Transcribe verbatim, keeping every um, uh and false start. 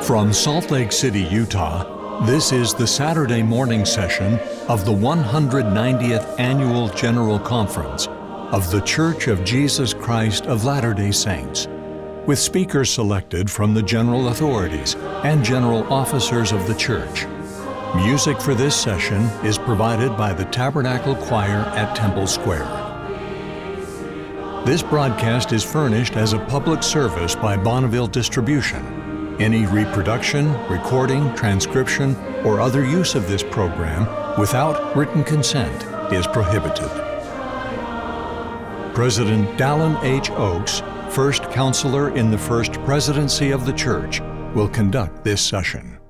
From Salt Lake City, Utah, this is the Saturday morning session of the one hundred ninetieth Annual General Conference of The Church of Jesus Christ of Latter-day Saints, with speakers selected from the general authorities and general officers of the church. Music for this session is provided by the Tabernacle Choir at Temple Square. This broadcast is furnished as a public service by Bonneville Distribution. Any reproduction, recording, transcription, or other use of this program without written consent is prohibited. President Dallin H. Oaks, First Counselor in the First Presidency of the Church, will conduct this session.